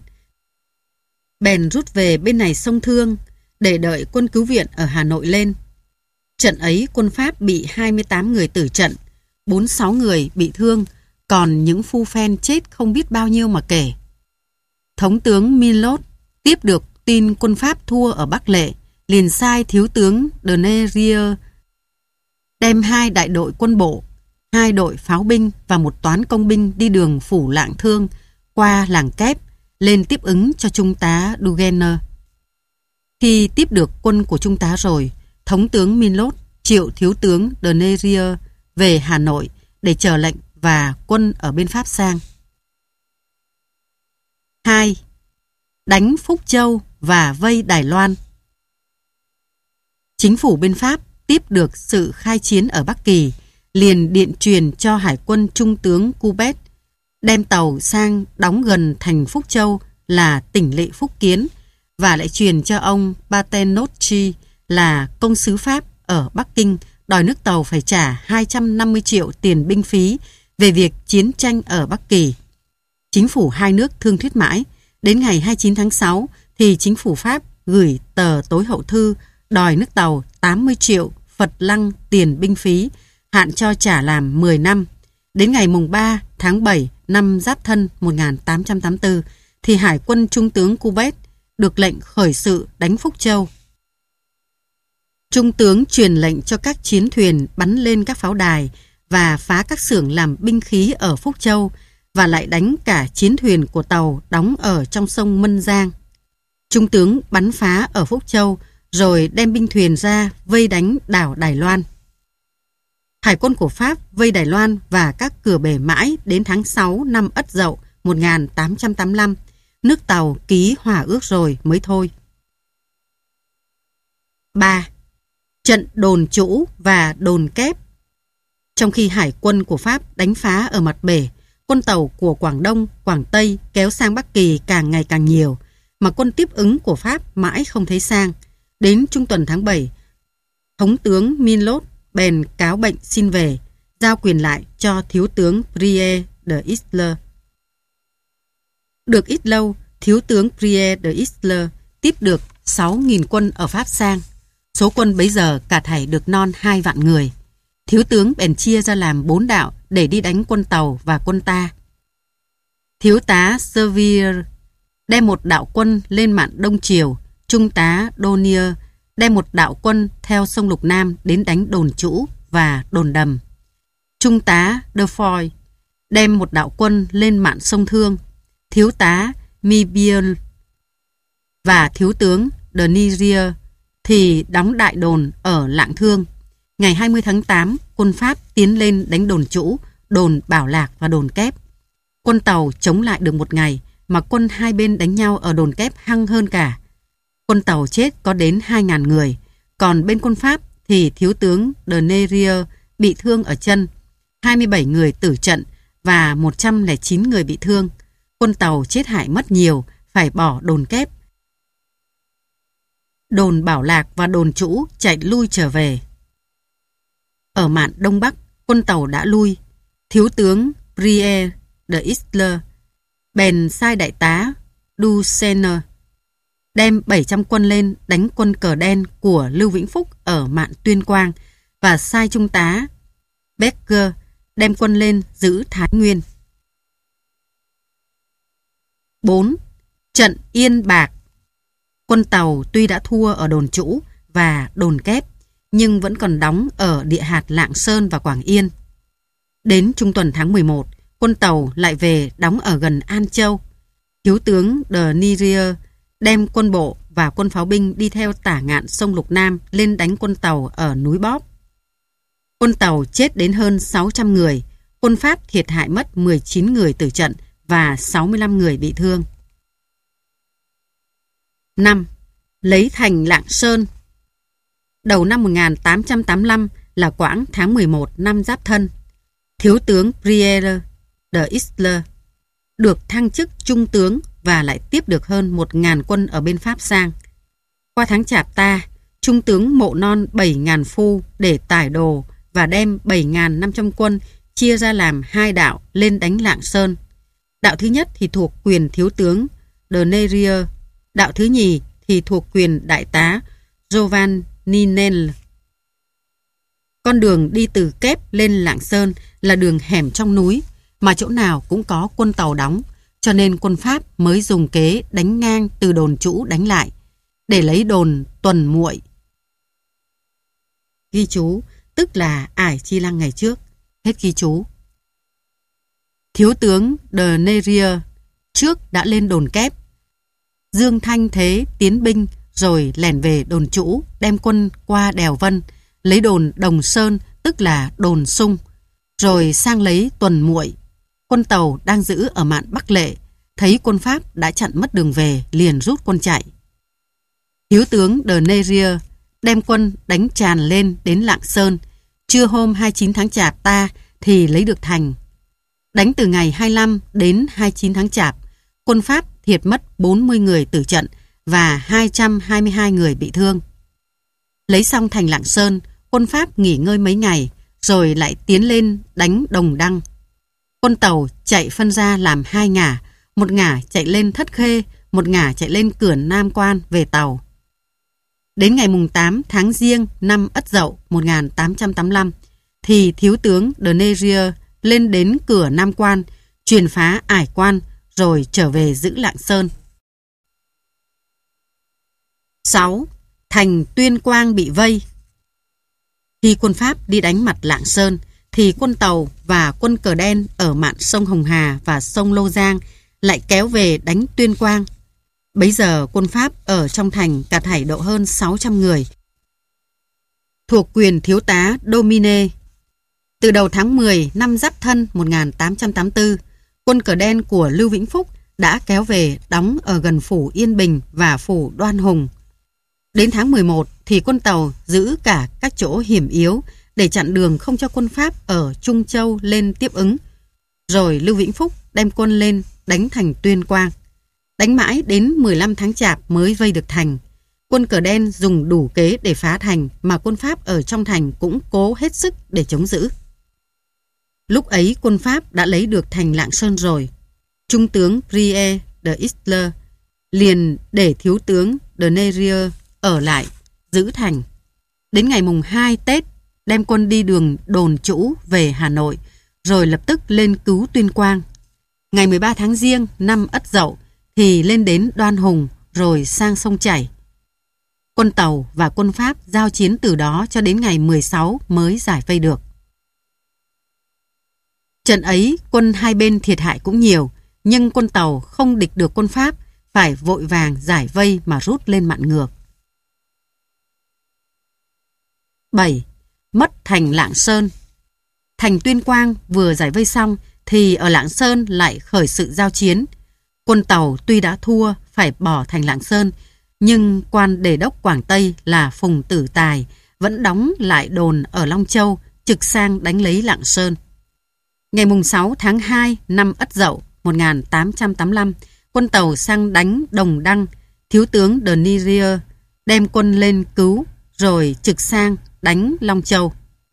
bèn rút về bên này sông Thương để đợi quân cứu viện ở Hà Nội lên. Trận ấy quân Pháp bị 28 người tử trận, 46 người bị thương, còn những phu phen chết không biết bao nhiêu mà kể. Thống tướng Milot tiếp được tin quân Pháp thua ở Bắc Lệ, liền sai thiếu tướng de Nerier đem 2 đại đội quân bộ, 2 đội pháo binh và 1 toán công binh đi đường phủ Lạng Thương qua làng Kép lên tiếp ứng cho Trung tá Dugenner. Khi tiếp được quân của Trung tá rồi, Thống tướng Milot triệu thiếu tướng de Nerier về Hà Nội để chờ lệnh và quân ở bên Pháp sang. 2. Đánh Phúc Châu và vây Đài Loan. Chính phủ bên Pháp tiếp được sự khai chiến ở Bắc Kỳ, liền điện truyền cho Hải quân Trung tướng Coubet đem tàu sang đóng gần thành Phúc Châu là tỉnh lỵ Phúc Kiến, và lại truyền cho ông Patenotchi là công sứ Pháp ở Bắc Kinh đòi nước Tàu phải trả 250 triệu tiền binh phí về việc chiến tranh ở Bắc Kỳ. Chính phủ hai nước thương thuyết mãi. Đến ngày 29 tháng 6 thì chính phủ Pháp gửi tờ tối hậu thư đòi nước Tàu 80 triệu Phật lăng tiền binh phí, hạn cho trả làm 10 năm. Đến ngày mùng 3 tháng 7 năm Giáp Thân 1884 thì Hải quân Trung tướng Coubet được lệnh khởi sự đánh Phúc Châu. Trung tướng truyền lệnh cho các chiến thuyền bắn lên các pháo đài và phá các xưởng làm binh khí ở Phúc Châu, và lại đánh cả chiến thuyền của tàu đóng ở trong sông Mân Giang. Trung tướng bắn phá ở Phúc Châu rồi đem binh thuyền ra vây đánh đảo Đài Loan. Hải quân của Pháp vây Đài Loan và các cửa bể mãi đến tháng 6 năm Ất Dậu 1885. Nước Tàu ký hòa ước rồi mới thôi. 3. Trận Đồn Trũ và Đồn Kép. Trong khi Hải quân của Pháp đánh phá ở mặt bể, quân Tàu của Quảng Đông, Quảng Tây kéo sang Bắc Kỳ càng ngày càng nhiều, mà quân tiếp ứng của Pháp mãi không thấy sang. Đến trung tuần tháng 7, Thống tướng Milot bèn cáo bệnh xin về, giao quyền lại cho thiếu tướng Brie de Isler. Được ít lâu, thiếu tướng Brie de Isler tiếp được 6.000 quân ở Pháp sang. Số quân bấy giờ cả thảy được non 2 vạn người. Thiếu tướng bèn chia ra làm 4 đạo để đi đánh quân Tàu và quân ta. Thiếu tá Servier đem 1 đạo quân lên mạn Đông Triều, Trung tá Donier đem 1 đạo quân theo sông Lục Nam đến đánh đồn Trũ và đồn Đầm. Trung tá De Foy đem 1 đạo quân lên mạn sông Thương. Thiếu tá Mibiel và thiếu tướng de Nerier thì đóng đại đồn ở Lạng Thương. Ngày 20 tháng 8, quân Pháp tiến lên đánh đồn Trũ, đồn Bảo Lạc và đồn Kép. Quân Tàu chống lại được một ngày mà quân hai bên đánh nhau ở đồn kép hăng hơn cả. Quân Tàu chết có đến 2.000 người, còn bên quân Pháp thì thiếu tướng de Nerier bị thương ở chân, 27 người tử trận và 109 người bị thương. Quân Tàu chết hại mất nhiều, phải bỏ đồn kép. Đồn Bảo Lạc và đồn Trũ chạy lui trở về. Ở mạn Đông Bắc, quân Tàu đã lui. Thiếu tướng Brière de Isler bèn sai đại tá Duchesne đem 700 quân lên đánh quân cờ đen của Lưu Vĩnh Phúc ở mạn Tuyên Quang và sai trung tá Becker đem quân lên giữ Thái Nguyên. 4. Trận Yên Bạc. Quân Tàu tuy đã thua ở đồn Trũ và đồn kép nhưng vẫn còn đóng ở địa hạt Lạng Sơn và Quảng Yên. Đến trung tuần tháng 11, quân Tàu lại về đóng ở gần An Châu. Thiếu tướng de Nerier đem quân bộ và quân pháo binh đi theo tả ngạn sông Lục Nam lên đánh quân Tàu ở núi Bóp. Quân Tàu chết đến hơn 600 người, quân Pháp thiệt hại mất 19 người tử trận và 65 người bị thương. 5. Lấy thành Lạng Sơn. Đầu năm 1885 là quãng tháng 11 năm Giáp Thân. Thiếu tướng Brière de Isler được thăng chức trung tướng và lại tiếp được hơn 1.000 quân ở bên Pháp sang. Qua tháng Chạp Ta, trung tướng mộ non 7.000 phu để tải đồ và đem 7.500 quân chia ra làm hai đạo lên đánh Lạng Sơn. Đạo thứ nhất thì thuộc quyền thiếu tướng de Nerier, đạo thứ nhì thì thuộc quyền đại tá Giovanni. Con đường đi từ Kép lên Lạng Sơn là đường hẻm trong núi, mà chỗ nào cũng có quân Tàu đóng, cho nên quân Pháp mới dùng kế đánh ngang từ đồn Trũ đánh lại, để lấy đồn Tuần Muội. Ghi chú, tức là Ải Chi Lăng ngày trước. Hết ghi chú. Thiếu tướng de Nerier trước đã lên đồn Kép. Dương Thanh Thế tiến binh rồi lẻn về đồn Trũ, đem quân qua đèo Vân, lấy đồn Đồng Sơn, tức là đồn Sung, rồi sang lấy Tuần Muội. Quân Tàu đang giữ ở mạn Bắc Lệ, thấy quân Pháp đã chặn mất đường về, liền rút quân chạy. Thiếu tướng de Nerier đem quân đánh tràn lên đến Lạng Sơn, trưa hôm 29 tháng Chạp Ta thì lấy được thành. Đánh từ ngày 25 đến 29 tháng Chạp, quân Pháp thiệt mất 40 người tử trận và 222 người bị thương. Lấy xong thành Lạng Sơn, quân Pháp nghỉ ngơi mấy ngày, rồi lại tiến lên đánh Đồng Đăng. Quân Tàu chạy phân ra làm hai ngả, một ngả chạy lên Thất Khê, một ngả chạy lên cửa Nam Quan về Tàu. Đến ngày mùng 8 tháng Giêng năm Ất Dậu 1885, thì thiếu tướng de Nerier lên đến cửa Nam Quan, truyền phá Ải Quan, rồi trở về giữ Lạng Sơn. 6. Thành Tuyên Quang bị vây. Khi quân Pháp đi đánh mặt Lạng Sơn, thì quân Tàu và quân cờ đen ở mạn sông Hồng Hà và sông Lô Giang lại kéo về đánh Tuyên Quang. Bấy giờ quân Pháp ở trong thành cả thảy độ hơn 600 người, thuộc quyền thiếu tá Domine. Từ đầu tháng 10 năm Giáp Thân 1884, quân cờ đen của Lưu Vĩnh Phúc đã kéo về đóng ở gần phủ Yên Bình và phủ Đoan Hùng. Đến tháng 11 thì quân Tàu giữ cả các chỗ hiểm yếu để chặn đường không cho quân Pháp ở Trung Châu lên tiếp ứng. Rồi Lưu Vĩnh Phúc đem quân lên đánh thành Tuyên Quang. Đánh mãi đến 15 tháng Chạp mới vây được thành. Quân cờ đen dùng đủ kế để phá thành, mà quân Pháp ở trong thành cũng cố hết sức để chống giữ. Lúc ấy quân Pháp đã lấy được thành Lạng Sơn rồi. Trung tướng Brière de Isler liền để thiếu tướng de Nerier ở lại giữ thành. Đến ngày mùng 2 Tết đem quân đi đường đồn Trũ về Hà Nội, rồi lập tức lên cứu Tuyên Quang. Ngày 13 tháng Giêng năm Ất Dậu thì lên đến Đoan Hùng, rồi sang sông Chảy. Quân Tàu và quân Pháp giao chiến từ đó cho đến ngày 16 mới giải vây được. Trận ấy quân hai bên thiệt hại cũng nhiều, nhưng quân Tàu không địch được quân Pháp, phải vội vàng giải vây mà rút lên mạn ngược. 7. Mất thành Lạng Sơn. Thành Tuyên Quang vừa giải vây xong thì ở Lạng Sơn lại khởi sự giao chiến. Quân Tàu tuy đã thua phải bỏ thành Lạng Sơn, nhưng quan đề đốc Quảng Tây là Phùng Tử Tài vẫn đóng lại đồn ở Long Châu, trực sang đánh lấy Lạng Sơn. Ngày 6 tháng 2 năm Ất Dậu 1885, quân Tàu sang đánh Đồng Đăng, thiếu tướng De Nirier đem quân lên cứu rồi trực sang đánh Long Châu.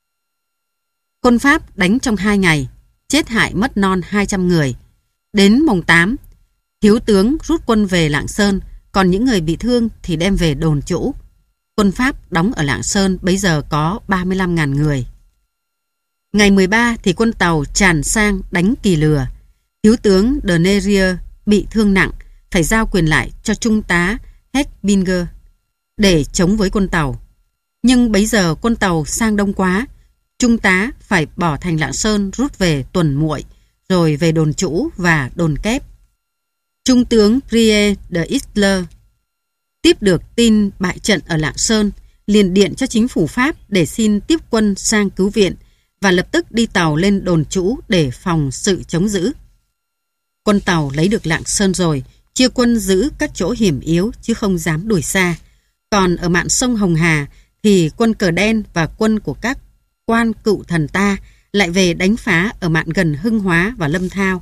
Quân Pháp đánh trong 2 ngày, chết hại mất non 200 người. Đến mùng 8, thiếu tướng rút quân về Lạng Sơn, còn những người bị thương thì đem về đồn trú. Quân Pháp đóng ở Lạng Sơn bấy giờ có 35.000 người. Ngày 13 thì quân Tàu tràn sang đánh Kỳ Lừa. Thiếu tướng De Nerier bị thương nặng, phải giao quyền lại cho trung tá Hechbinger để chống với quân Tàu. Nhưng bấy giờ quân Tàu sang đông quá, trung tá phải bỏ thành Lạng Sơn rút về Tuần Muội, rồi về đồn trú và đồn kép. Trung tướng Pierre de Isler tiếp được tin bại trận ở Lạng Sơn, liền điện cho chính phủ Pháp để xin tiếp quân sang cứu viện và lập tức đi tàu lên đồn trú để phòng sự chống giữ. Quân Tàu lấy được Lạng Sơn rồi, chia quân giữ các chỗ hiểm yếu chứ không dám đuổi xa. Còn ở mạn sông Hồng Hà thì quân Cờ Đen và quân của các quan cựu thần ta lại về đánh phá ở mạn gần Hưng Hóa và Lâm Thao.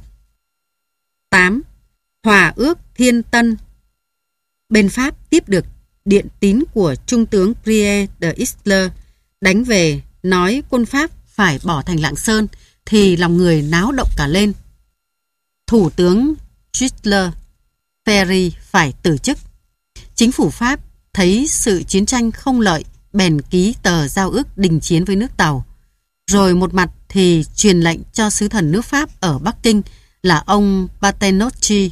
8. Hòa ước Thiên Tân. Bên Pháp tiếp được điện tín của Trung tướng Pierre de Isler đánh về nói quân Pháp phải bỏ thành Lạng Sơn thì lòng người náo động cả lên. Thủ tướng Hitler Ferry phải từ chức. Chính phủ Pháp thấy sự chiến tranh không lợi bèn ký tờ giao ước đình chiến với nước Tàu. Rồi một mặt thì truyền lệnh cho sứ thần nước Pháp ở Bắc Kinh là ông Paternoster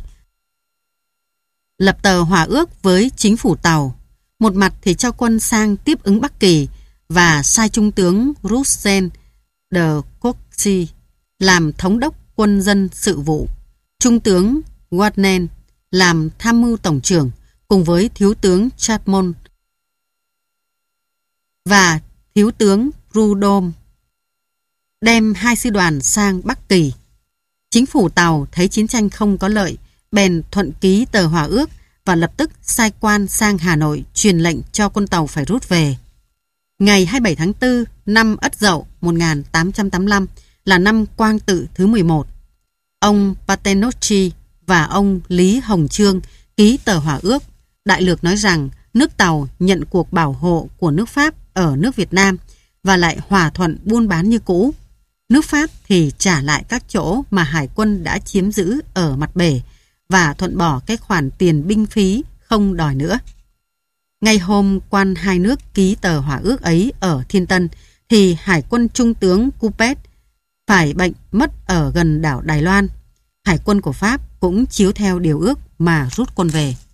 lập tờ hòa ước với chính phủ Tàu. Một mặt thì cho quân sang tiếp ứng Bắc Kỳ và sai trung tướng Russell de Coxy làm thống đốc quân dân sự vụ, trung tướng Warnen làm tham mưu tổng trưởng cùng với thiếu tướng Chapman và thiếu tướng Prudhomme đem 2 sư đoàn sang Bắc Kỳ. Chính phủ Tàu thấy chiến tranh không có lợi, bèn thuận ký tờ hòa ước và lập tức sai quan sang Hà Nội truyền lệnh cho quân Tàu phải rút về. Ngày 27 tháng 4 năm Ất Dậu 1885 là năm Quang Tự thứ 11. Ông Paternoster và ông Lý Hồng Chương ký tờ hòa ước. Đại lược nói rằng nước Tàu nhận cuộc bảo hộ của nước Pháp ở nước Việt Nam và lại hòa thuận buôn bán như cũ. Nước Pháp thì trả lại các chỗ mà hải quân đã chiếm giữ ở mặt bể và thuận bỏ cái khoản tiền binh phí không đòi nữa. Ngay hôm quan hai nước ký tờ hòa ước ấy ở Thiên Tân thì hải quân trung tướng Couppet phải bệnh mất ở gần đảo Đài Loan. Hải quân của Pháp cũng chiếu theo điều ước mà rút quân về.